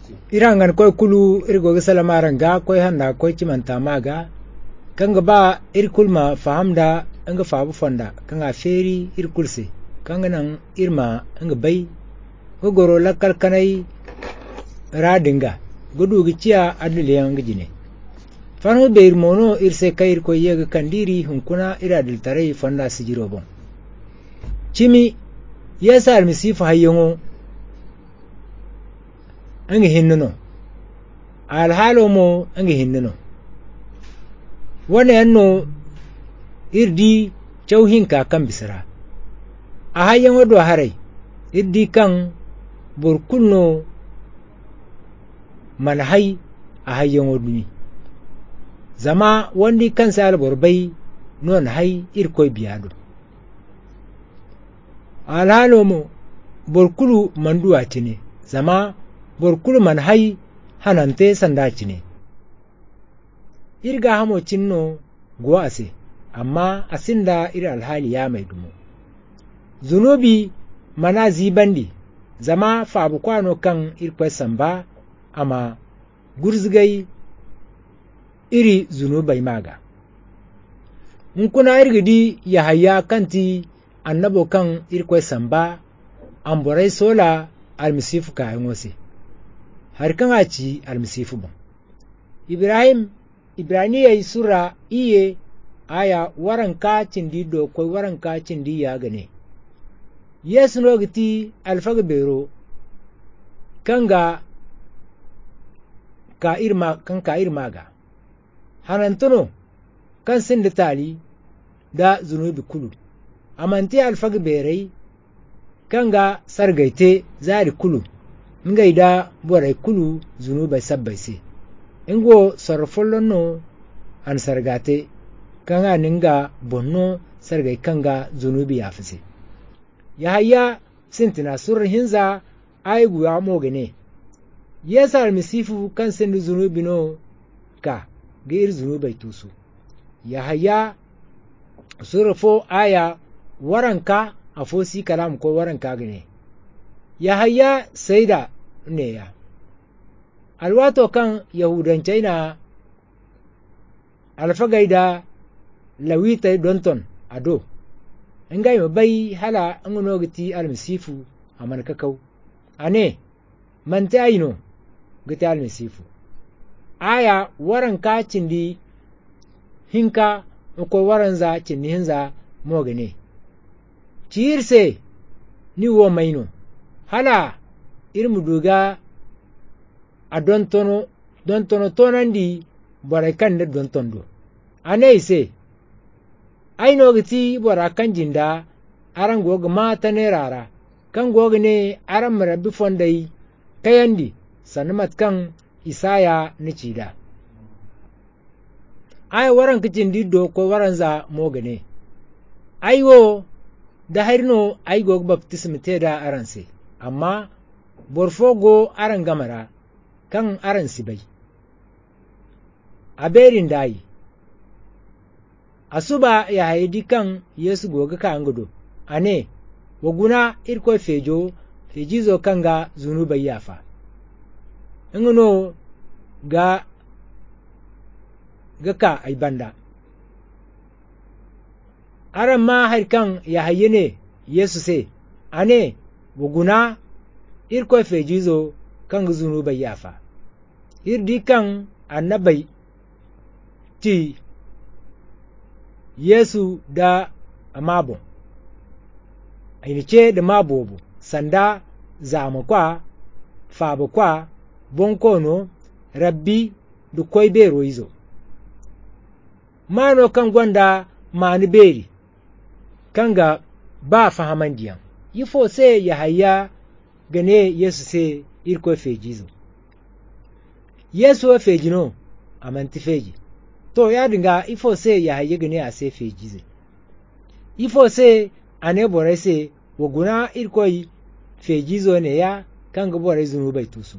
irangan koy kulu irgo salamaran ga koy handa koy cimanta maga kanga ba irkulma fahamda anga fabu fonda kanga feri irkulse kanga nan irma anga bai gogoro lakal kanai radinga gudu giciya adliyan gijine fanu beir mono irse kair koy yega kandiri hunkuna iradil tarai fonda sijiro bon cimi yasa almisifu hayyongo anga hinnono alhalo mo anga hinnono wane yanno irdi cauhinka kan bisara a hayyan wado harai irdi kan burkunno manhai a hayyan waduni zama wandi kan sal borbai non hai irkoi biyado alhalo mo burkulu manduwa tine zama burkulu manhai hanante sanda cine irga hamo cinno go ase amma asinda ir alhali ya mai dumo zunubi mana zibandi zama fabu kwano kan irkwai samba amma gurzigai iri zunubai maga in kuna irgidi ya haya kanti annabo kan irkwai samba amborai sola almisifu kayan wase har kan aci almisifu bon Ibraniya sura iye aya waranka cindi do koy waranka cindi ya gane Yesu no giti alfaga bero kanga ka irma ga hanantono kan sin da tali da zunubi kulu amanti alfaga berei kanga sargaite zari kulu ngai da borai kulu zunubai sabbaise ingo sarfollono an sargate kanga ninga bonno sargai kanga zunubi ya fise yahaya sintina sur hinza aigu ya mogene yesa almisifu kan sindu zunubi no ka gir zunubai tusu yahaya surfo aya waranka afosi kalam ko waranka gane yahaya saida ne ya alwato kan yahudancai na alfagaida lawita donton ado ingai mabai hala angonogiti almisifu amanakakau ane mante aino giti almisifu aya waranka cindi hinka ko waranza cindi hinza mogane cirse ni wo maino hala irmu duga a dontono tonandi bora kan da dontondo ane ise aino giti bora kan jinda aran goga mata ne rara kan goga ne aran marabbi fondai kayandi sanamat kan isaya ni cida ai waran kicin diddo ko waran za mogane aiwo da harino ai goga baptism te da aranse amma borfogo aran gamara kan aran sibai a berin dayi asuba ya haidi kan yesu goga ka angudo ane waguna irko fejizo kanga zunubai yafa inguno ga ka ai banda aran ma har kan ya hayyene yesu se ane waguna irko fejizo kan zunubai yafa irdi kan annabai ti yesu da amabo ainice da mabobo sanda zamakwa fabakwa bonkono rabbi da koi bero izo mano kan gwanda mani beri kan ga ba fahaman diyan yifo sai ya haya gane yesu sai irko fejizo yesu fejino amanti feji to ya dinga ifo sai ya haya gane a sai fejize ifo sai ane borai sai waguna irko fejizo ne ya kan ga borai zunubai tusu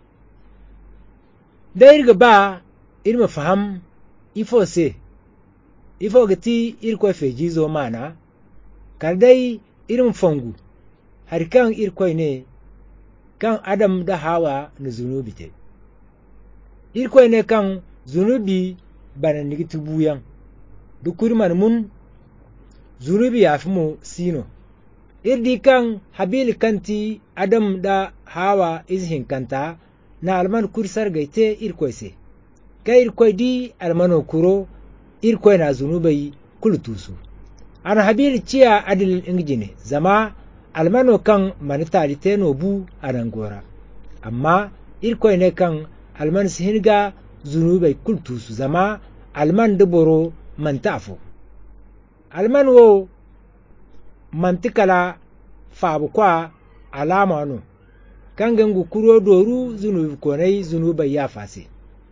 da irga ba irma faham ifo sai ifo gati irko fejizo mana kardai irin fangu har kan irko ne kan Adam da Hawa na zunubi te. Irkoy ne kan zunubi bana nigi tubuyan, dukuri man mun zunubi ya fi mu sino. Irdi kan Habil kanti Adam da Hawa izhin kanta na alman kursar gaite irkoy se. Kai irkoy di almano kuro irkoy na zunubai kulutusu. An Habil ciya adilin ingijine zama almano kan manitali no bu anangora. Amma irkoy ne kan alman sihinga zunubai kultusu zama alman duboro mantafo. Alman wo mantikala fabu kwa alama no kan gangu kuro doru zunubi konai zunubai ya fase.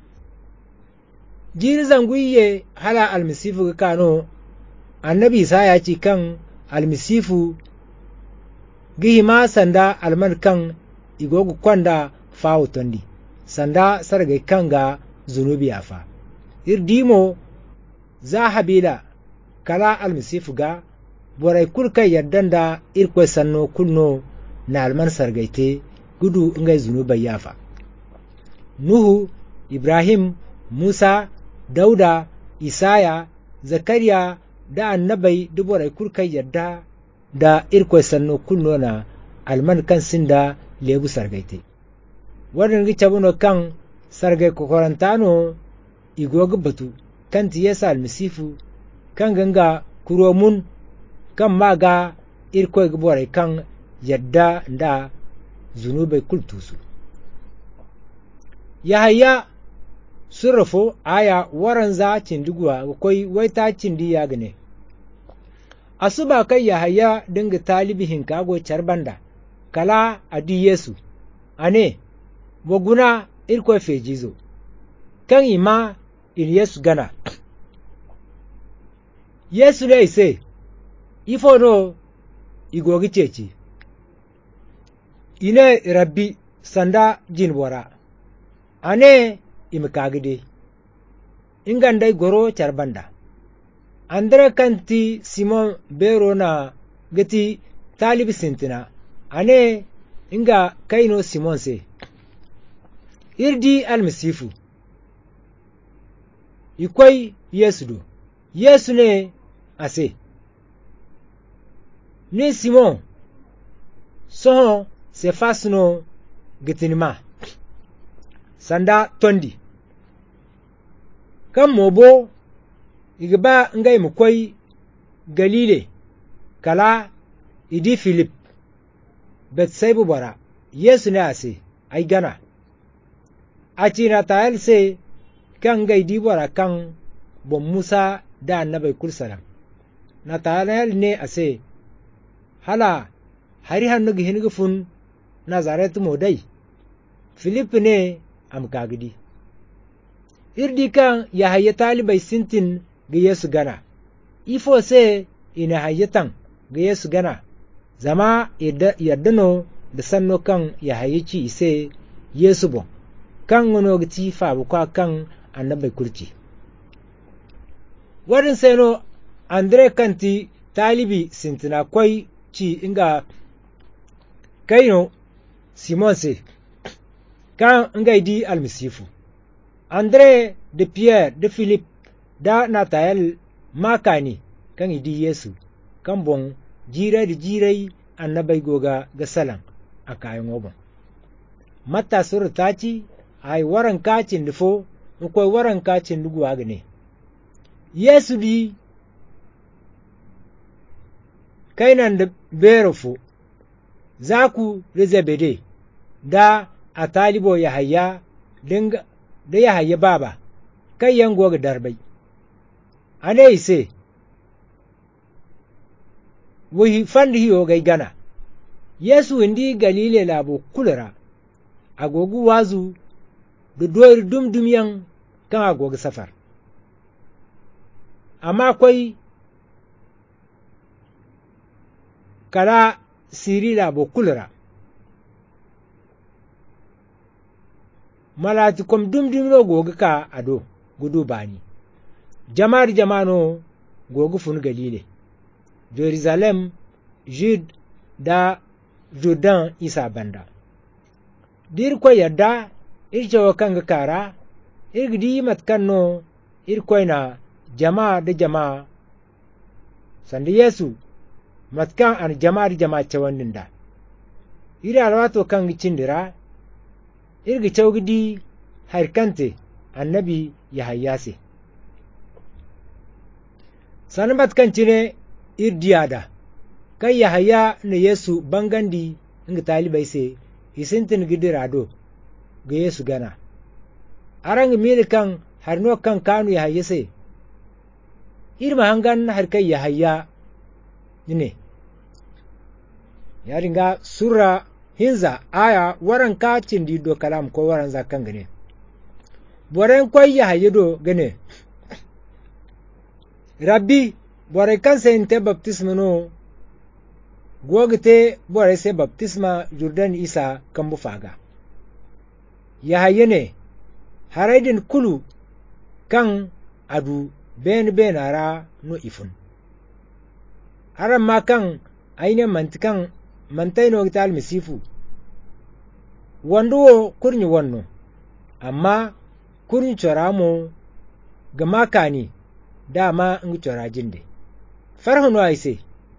Jiri zanguye hala almisifu kano annabi sa ya ci kan almisifu gihima sanda alman kan igogu kwanda fawo tondi sanda sargai kanga zunubi yafa irdimo za Habila kala almisifu ga borai kulkai yardan da irkwai sanno kulno na alman sargaite gudu ingai zunubai yafa. Nuhu, Ibrahim, Musa, Dauda, Isaya, Zakariya da annabai duborai kulkai yarda da irkwai sanno kulno na alman kan sinda lebu sargaite. Wadda ngi cabuno kan sargai kokorantano igogu batu kan tiyesa almisifu kan ganga kuro mun kan maga irkoy gborai kan yadda da zunubai kultusu. Yahaya surrafo aya waranza cindiguwa koi waita cindi ya gane. Asuba kai Yahaya dinga talibi hinkago charbanda kala adi Yesu ane waguna irkoy fejizo kan ima in Yesu gana. Yesu ne ise ifo no igogi ceci ine rabbi sanda jinbora ane imkagide ingandai goro charbanda. Andre kanti Simon bero na gati talibi sintina ane inga kaino Simon se irdi almisifu ikwai Yesu do Yesu ne ase ni Simon soho se fasno gitinima sanda tondi kan mobo igba ngai mukwai Galile kala idi Philip Betsaibu bara Yesu ne ase ai gana aci na tayal se kan gai dibora kan bon Musa da annabai kursalam na tayal ne ase hala hari hannu gihin gufun Nazaret modai Philip ne amkagidi irdi kan ya hayya talibai sintin ga Yesu gana ifo se ina hayyatan ga Yesu gana zama yardano da sanno kan ya hayyaci ise Yesu bon kan ngono gati fa kwa kan annabai kurci warin seno Andre kanti talibi sintina kwai ci inga kaino Simon se kan inga di almisifu Andre de Pierre de Philip da Nathanael makani kan idi Yesu kan bon jirai annabai goga ga salan a kayan obon mata surutaci ai waran kacin dufo akwai waran kacin duguwa gane Yesu di kainan da berofo za ku rizabede da a talibo Yahaya dinga da Yahaya baba kai yango ga darbai ane ise wuhi fandi hiyo gai gana Yesu indi Galile labo kulura agogu wazu da doyar dumdumyan kan agogu safar amma akwai kara siri labo kulura malati kom dumdumno gogu ka ado gudu bani jama'ar jama'ano gogu fun Galile Jerusalem Jud da Jordan isa banda dirko yadda ircewa kanga kara irgidi matkanno irkoina jama'a da jama'a sanda Yesu matkan an jama'a da jama'a cewannin da iri alwato kan cindira irgi cewgidi harkante annabi yahayyase sanin matkan cine irdiyada kai yahaya na Yesu bangandi inga talibai se isintin gidirado ga Yesu gana arang mili kan harno kan kanu yahayyase irma hangan harkai yahaya ne ya ringa sura hinza aya waran kacin dido kalam ko waran zakan gane boren koy yahaya do gane rabbi bore kan sai te baptisma no gogite bore sai baptisma Jordan Isa kan bufaga yahaya ne haraidin kulu kan adu ben ara no ifun aran ma kan aine mantikan mantaino gital misifu wando kurni wanno amma kurni choramo gama kani dama ngi chora jinde farhunu aise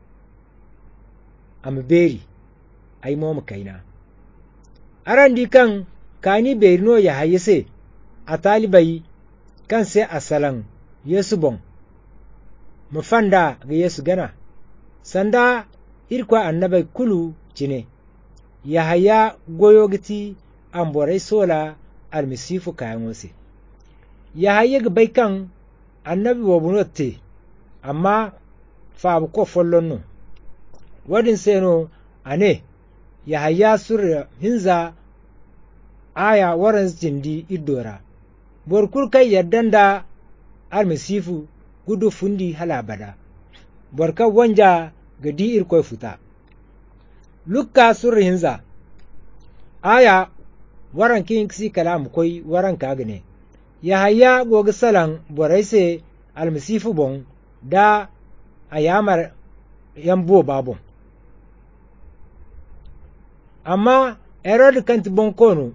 am beri ai mom kaina aran di kan kani berino ya hayese a talibai kan sai asalan Yesu bon mufanda ga Yesu gana sanda irkwa annabai kulu cine yahaya goyogiti amborai sola almisifu kayan wose yahaya ga bai kan annabi wabunotte amma fa abu ko follon no wadin seno ane yahaya sur hinza aya waran jindi idora borkul kai yaddanda almisifu gudu fundi halabada borka wanja ga di irkoy futa lukka sur hinza aya waran kin si kalam koy waran kagane yahaya goga salan boraise almisifu bon da ayamar yambo babon amma erod kanti bon kono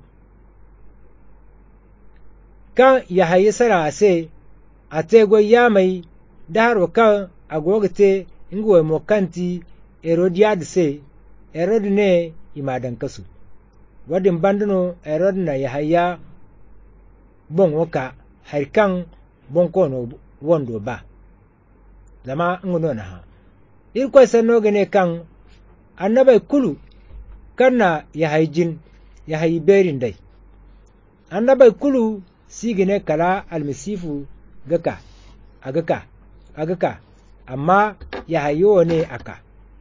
kan yahaya sara ase ate go yamai daro kan agogate ingwe mokanti erodiad se erod ne imadan kasu wadin banduno erod na yahaya bon woka harkan bon kono wondo ba zama ngono na ha irko sanno gane kan annabai kulu kanna yahayjin yahay berin dai annabai kulu sigine kala almisifu gaka agaka amma yahayo ne aka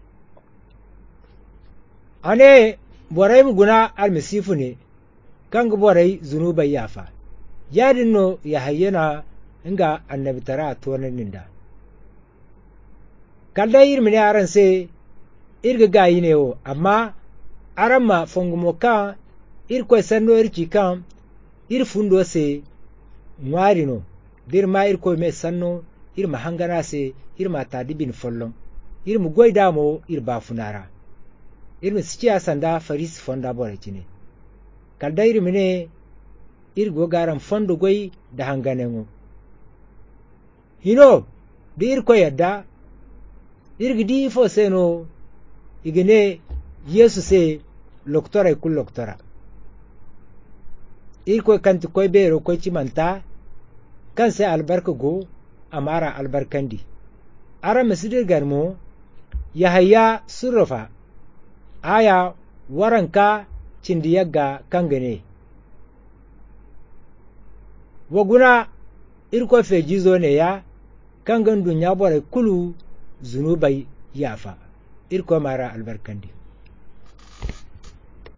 ane borai muguna almisifu ne kan borai zunubai yafa yadin no yahayyana inga annabi tara tonanin da kalda irmine aran se irga gayi ne o amma aran ma fongumo kan irko sanno irki kan irfundo se ngwari no dirma irko me sanno irma hangana se irma tadibin follon irmu goida mo irba funara irmu sikiya sanda faris fonda borakine kalda irmine irgo garan fondo goy da hanganengo hino di irko yadda irgidi fo seno igene Yesu se loktora kul loktora irko kanti koy bero koy cimanta kan sai albarka go amara albarkandi ara masidir garmo yahaya surrafa aya waranka cindiyaga kangane waguna irko fejizo ne ya kangan dunya bore kulu zunubai yafa irko mara albarkandi